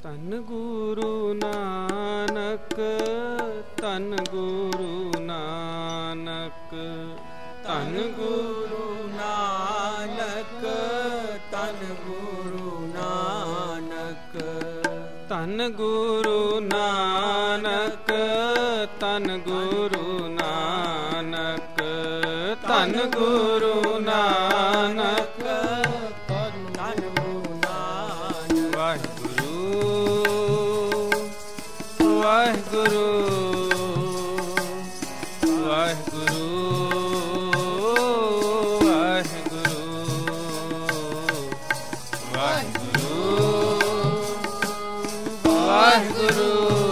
ਧੰਨ ਗੁਰੂ ਨਾਨਕ, ਧੰਨ ਗੁਰੂ ਨਾਨਕ, ਧੰਨ ਗੁਰੂ ਨਾਨਕ, ਧੰਨ ਗੁਰੂ ਨਾਨਕ, ਧੰਨ ਗੁਰੂ ਨਾਨਕ, ਧੰਨ ਗੁਰੂ ਨਾਨਕ, ਧੰਨ ਗੁਰੂ ਨਾਨਕ, ਧੰਨ ਗੁਰੂ ਨਾਨਕ। ਵਾਹਿਗੁਰੂ ਵਾਹਿਗੁਰੂ ਵਾਹਿਗੁਰੂ ਵਾਹਿਗੁਰੂ ਵਾਹਿਗੁਰੂ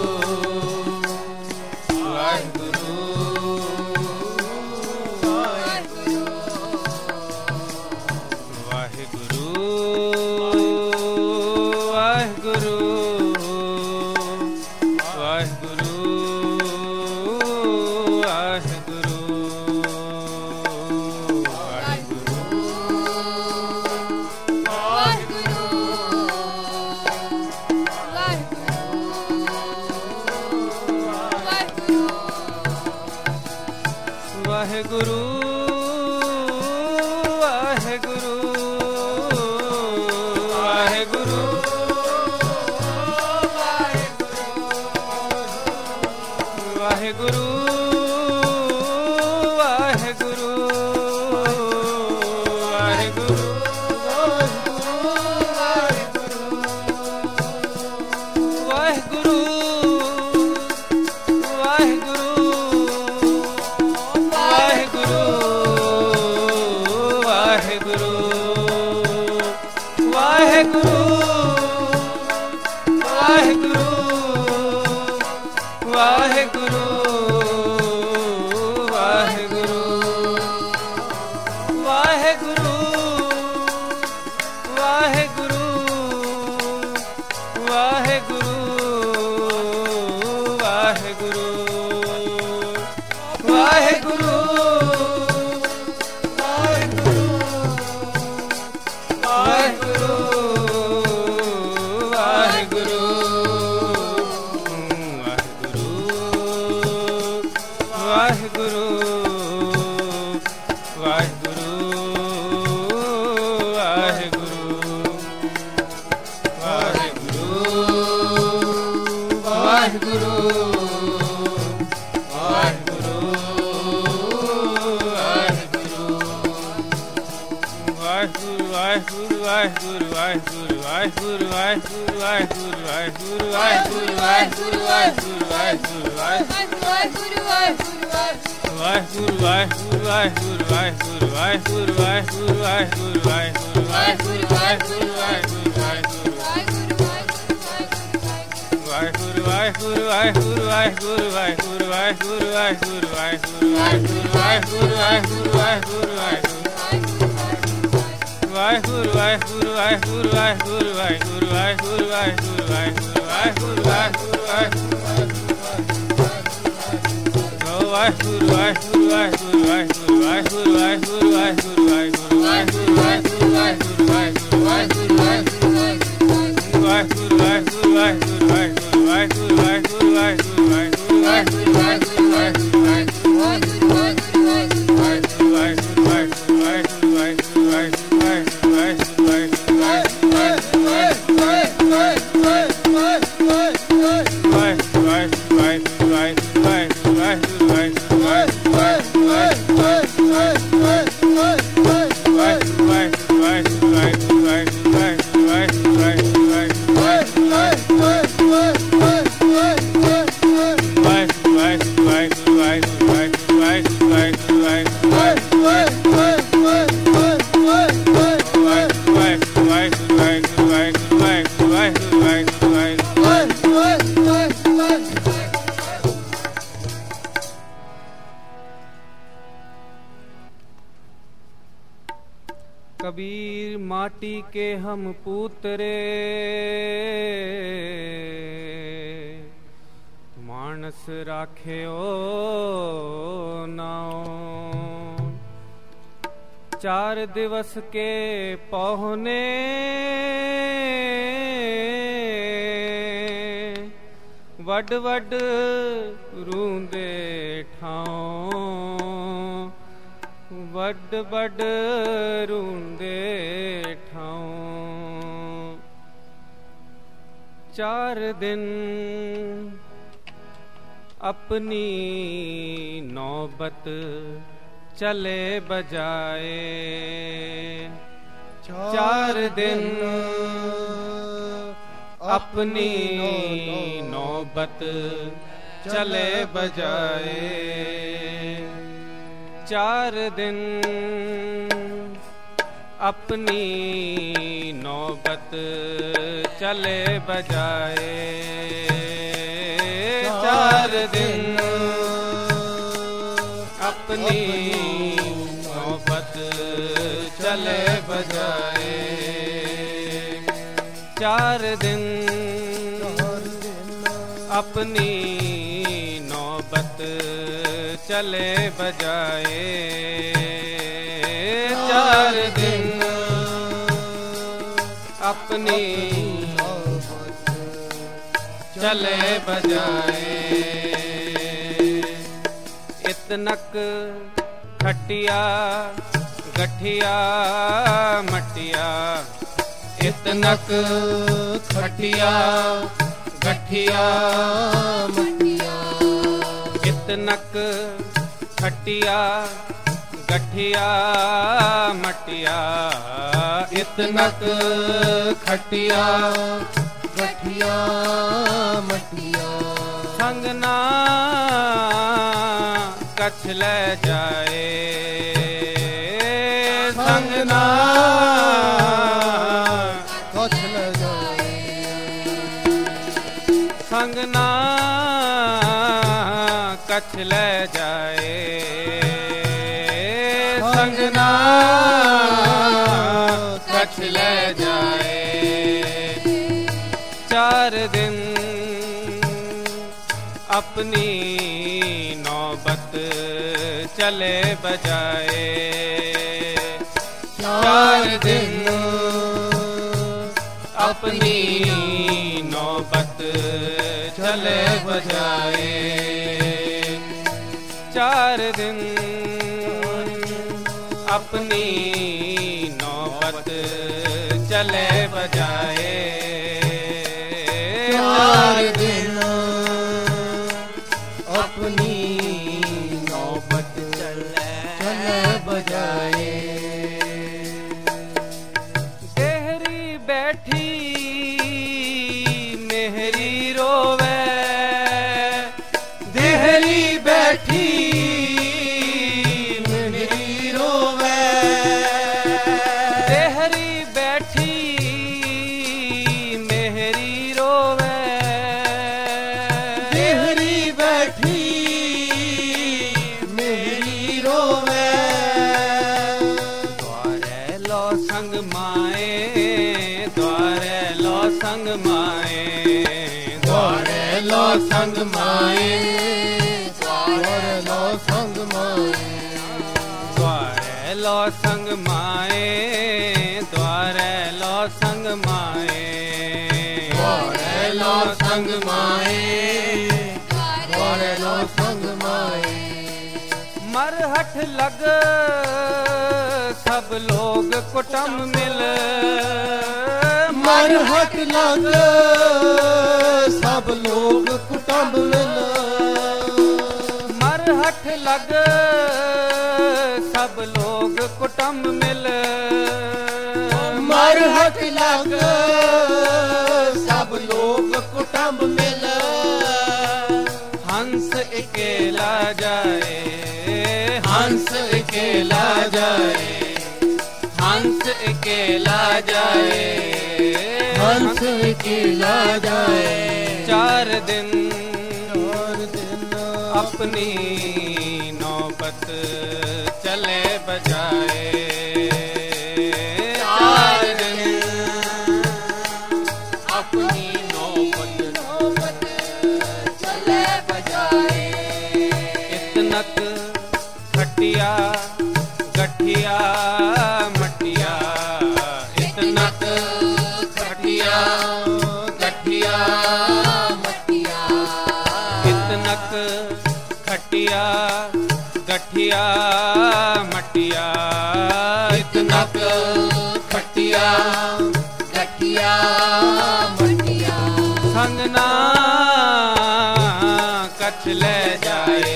कबीर माटी के हम पूतरे, मानस राखे ओ नाओ। 4 दिवस के पहुने वड वड रूंदे ठाऊं, वड वड रूंदे ठाऊं। 4 दिन अपनी नौबत चले बजाए, 4 दिन अपनी नौबत चले बजाए, 4 दिन अपनी नौबत चले बजाए, 4 दिन अपनी नौबत चले बजाए, 4 दिन अपनी नौबत चले बजाए, 4 दिन अपनी चले बजाए। इतनक खटिया गठिया मटिया, इतनक खटिया गठिया मटिया, इतनक खटिया गठिया मटिया, इतनक खटिया गठिया मटिया। संगना कछ ले जाए, संगना कछ ले जाए, संगना कछ ले जाए, संगना कछ ले जाए। 4 दिन अपनी नौबत चले बजाए, 4 दिन अपनी नौबत चले बजाए, 4 दिन अपनी नौबत चले बजाए, 4 दिन अपनी नौबत चले बजाए। देहरी बैठी मेहरी रोवे, देहरी बैठी मेहरी रोवे, देहरी बैठी मेहरी रोवे, देहरी बैठी मेहरी रोवे। द्वारे लो संग माए, द्वारे लो संग माए, द्वारे लो संग माए, द्वारे लो संग माए, द्वारे लो संग माए, द्वारे लो संग माए, द्वारे लो संग माए, द्वारे लो संग माए। मरहट लग सब लोग कुटुंब मिल, मरहट लग सब लोग कुटुंब मिल, मरहट लग सब लोग कुटुंब मिल, मरहट लग सब लोग कुटुंब मिल। हंस अकेला जाए, हंस अकेला जाए, हंस अकेला जाए, हंस अकेला जाए। 4 दिन अपनी नौबत चले बजाए, 4 दिन अपनी नौबत चले बजाए। इतनक खटिया गठिया मटिया, इतनक खटिया गठिया मटिया, गठिया मटिया इतनक खटिया गठिया मटिया संगना कछ ले जाए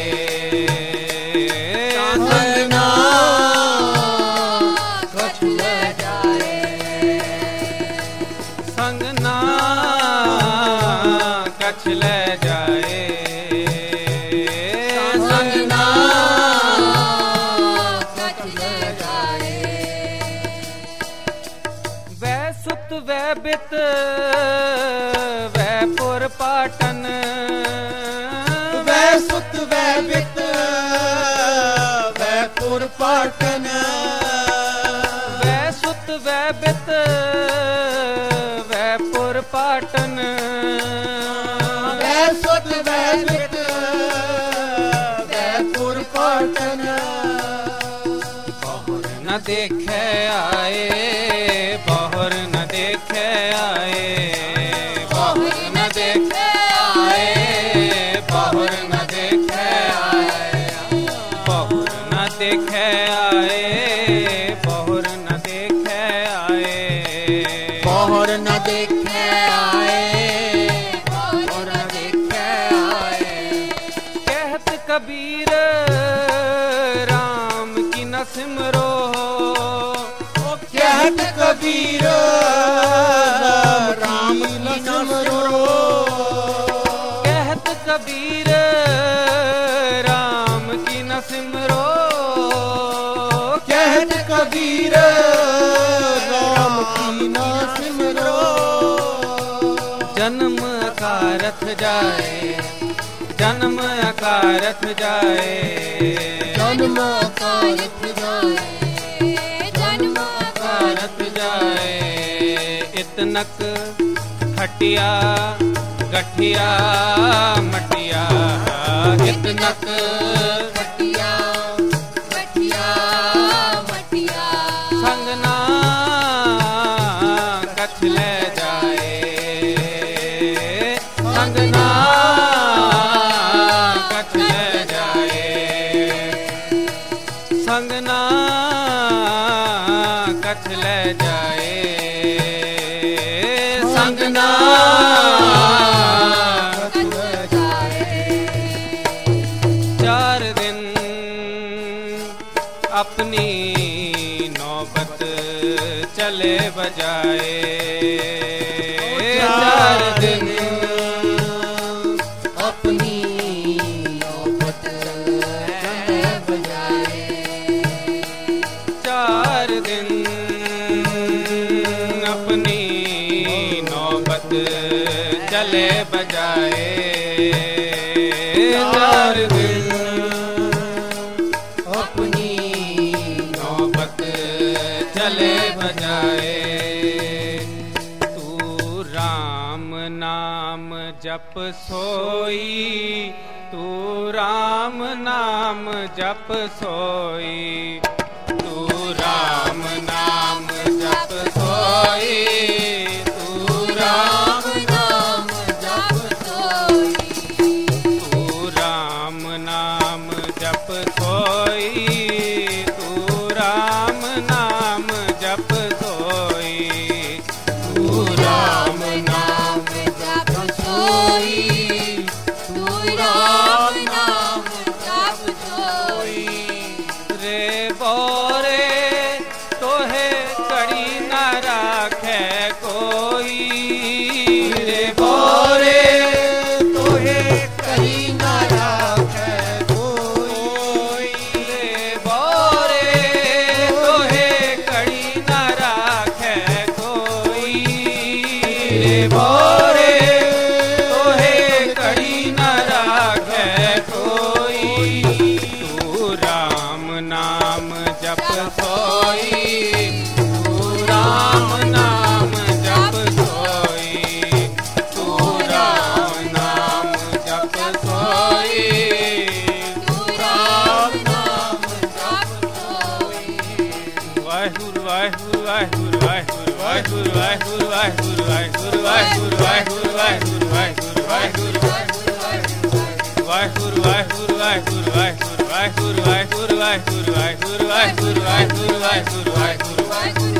संगना कछ ले जाए संगना कछ ले जाए संगना कछ ले जाए वै सुत वै बित वै पुर पाटन वै सुत वै बित वै पुर पाटन वै सुत वै बित वै पुर पाटन वै सुत वै बित वै पुर पाटन बहुर न देखे आए बहुर न देखे आए बहुर न देखे आए बहुर न देखे आए बहुर न देखे आए बहुर न देखे आए बहुर न देखे आए बहुर न देखे आए कहत कबीर राम की न सिमरो कहत कबीर राम की न सिमरो कहत कबीर राम की न सिमरो कहत कबीर राम की न सिमरो जन्म अकारथ जाए जन्म अकारथ जाए जन्म कारथ जाए जन्म अकारथ जाए इतनक खटिया गठिया मटिया इतनक खटिया गठिया मटिया संगना कछ ले जाए संगना कछ ले जाए संगना कछ ले जाए संगना कछ ले जाए 4 दिन अपनी नौबत चले बजाए 4 दिन अपनी नौबत चले बजाए 4 दिन अपनी नौबत चले बजाए 4 दिन अपनी नौबत चले बजाए तू राम नाम जप सोई तू राम नाम जप सोई तू राम नाम जप सोई तू राम नाम जप सोई तू राम नाम जप सोई तू राम नाम जप सोई तू राम नाम जप सोई तू राम नाम जप सोई रे बोरे तोहे कड़ी न राखे कोई रे बोरे तोहे कहीं न राखे कोई रे बोरे तोहे कड़ी न राखे कोई रे बोरे तोहे कड़ी न राखे कोई तू राम नाम जप सोई तू राम नाम जप सोई तू राम नाम जप सोई तू राम नाम जप सोई वाहिगुरु वाहिगुरु वाहिगुरु वाहिगुरु वाहिगुरु वाहिगुरु वाहिगुरु वाहिगुरु वाहिगुरु वाहिगुरु वाहिगुरु वाहिगुरु वाहिगुरु वाहिगुरु वाहिगुरु ਵਾਹਿਗੁਰੂ ਵਾਹਿਗੁਰੂ ਵਾਹਿਗੁਰੂ ਵਾਹਿਗੁਰੂ ਵਾਹਿਗੁਰੂ ਵਾਹਿਗੁਰੂ ਵਾਹਿਗੁਰੂ ਵਾਹਿਗੁਰੂ ਵਾਹਿਗੁਰੂ ਵਾਹਿਗੁਰੂ ਵਾਹਿਗੁਰੂ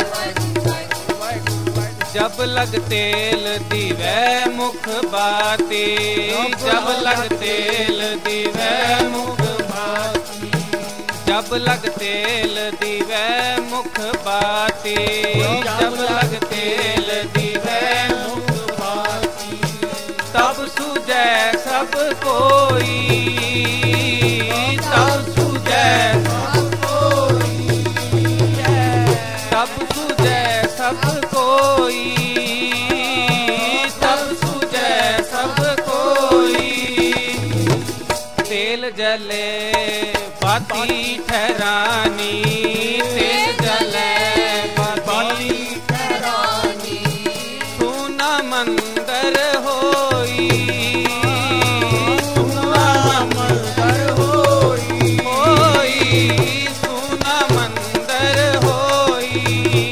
जब लग तेल दीवै मुख बाती जब लग तेल दीवै मुख बाती जब लग तेल दीवै मुख बाती जब लग तेल दीवै मुख बाती तब सूझै सब कोई तब सूझै सब कोई तब सूझै सब कोई तब सूझै सब कोई तेल जले बाती ठहरानी तेल जले बाती ठहरानी सोना मंदिर होई सोना मंदिर होई सोना मंदिर होई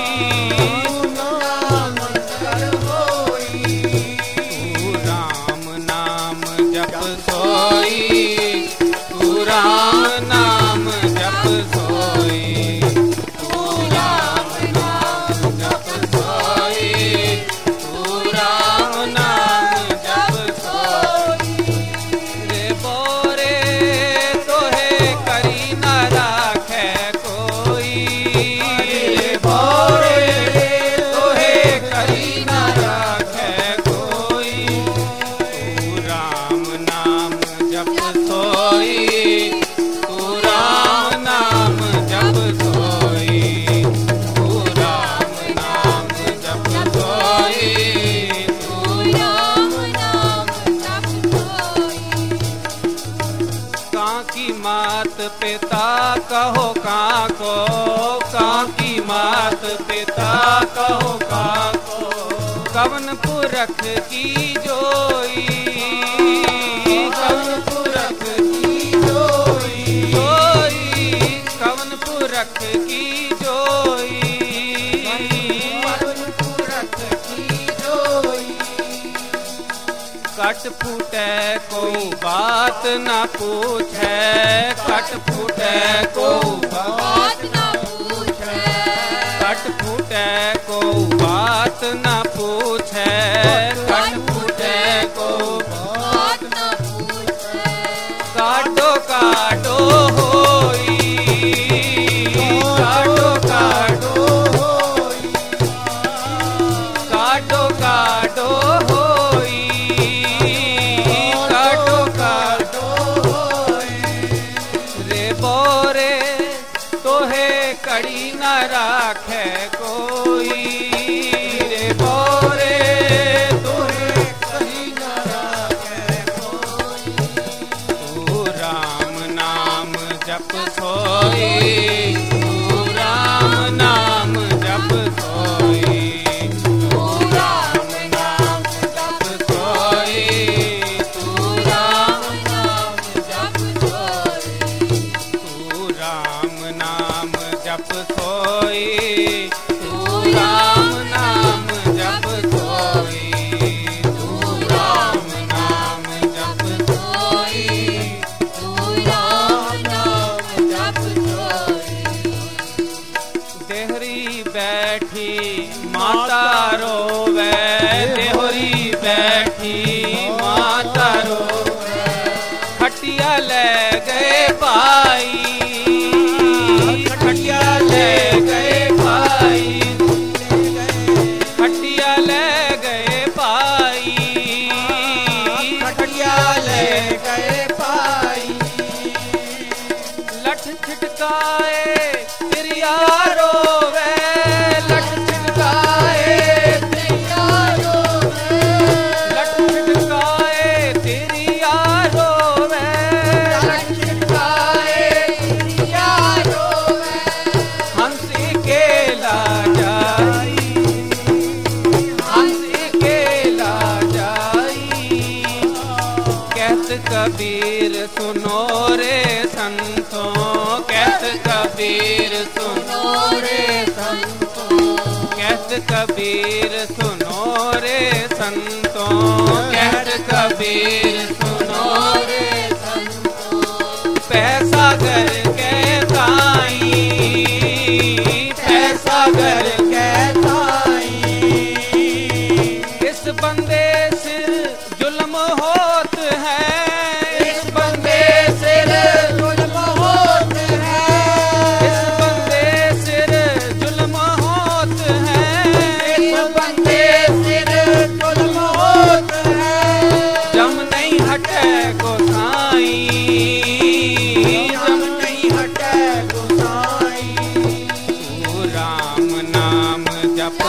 तू राम नाम जप सोई तू राम नाम जप सोई तू राम नाम जप सोई तू राम नाम जप सोई रे बोरे तोहे करी न राखे कोई रे बोरे तोहे करी न राखे कोई तू राम नाम जप सोई तू राम नाम जप सोई तू राम नाम जप सोई तू काकी मात पिता कहो काको काकी मात पिता कहो काको कवन पुरख की जोई कवन पुरख की जोई कवन पुरख की जोई कवन पुरख की जोई कट फूटे को बात न पूछे कट फूटे को बात न पूछे कट फूटे को बात न पूछे कट फूटे को बात न पूछे काटो काटो होई काटो काटो होई काटो काटो होई काटो काटो होई रे बोरे तोहे कड़ी न राखे कोई रे बोरे तोहे कड़ी न राखे कोई तू राम नाम जप सोई तू राम नाम जप सोई तू राम नाम जप सोई तू राम नाम जप सोई तू राम नाम जप सोई तू राम नाम जप सोई तू राम नाम जप सोई तू राम नाम जप सोई देहरी बैठी माता रोवे देहरी बैठी माता रोवे खटिया ले गए भाई खटिया ले गए भाई खटिया ले गए भाई खटिया ले गए भाई लठ छिटकाए तेरी यारो वे लठ छिटकाए तेरी यारो वे लठ छिटकाए तेरी यारो वे लठ छिटकाए तेरी यारो वे हंसी के ला जाई हंसी के ला जाई कहत कबीर सुनो रे संतों कहत कबीर सुनो रे संतों कहत कबीर सुनो रे संतों कहत कबीर सुनो रे संतों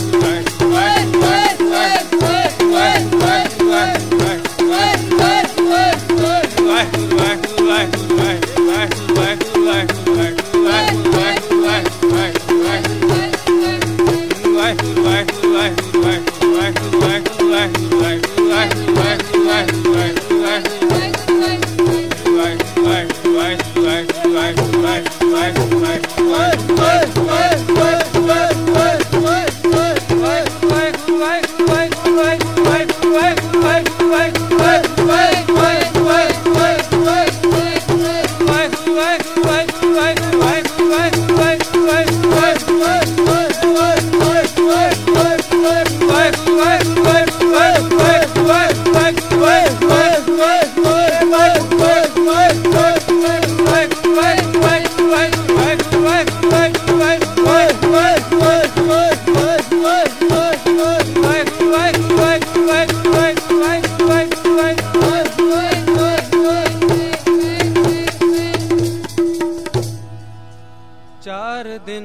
चार दिन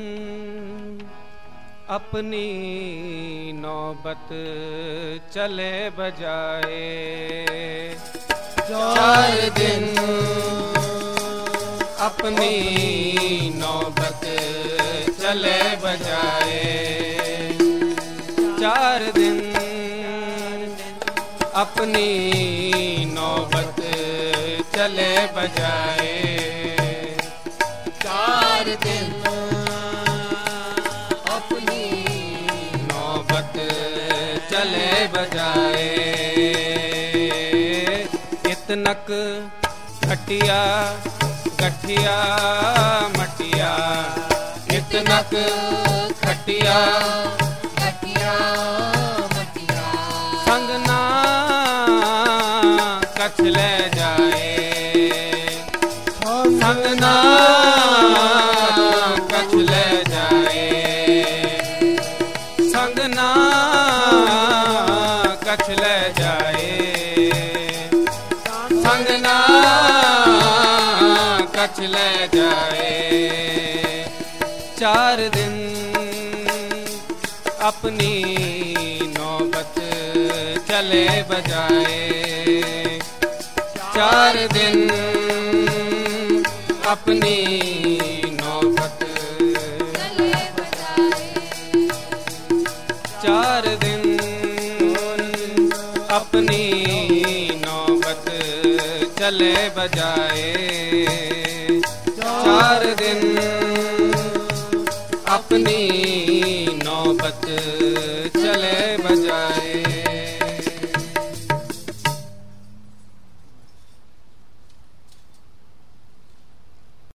अपनी नौबत चले बजाए, चार दिन अपनी नौबत चले बजाए, चार दिन अपनी नौबत चले बजाए, चार दिन अपनी नौबत चले बजाए। इतनक खटिया गठिया मटिया, इतनक खटिया गठिया मटिया, संगना कछ ले जाए, संगना कछ ले जाए, संगना कछ ले जाए, संगना कछ ले जाए। चार दिन अपनी नौबत चले बजाए, चार दिन अपनी नौबत चले बजाए, चार दिन अपनी नौबत चले बजाए, चार दिन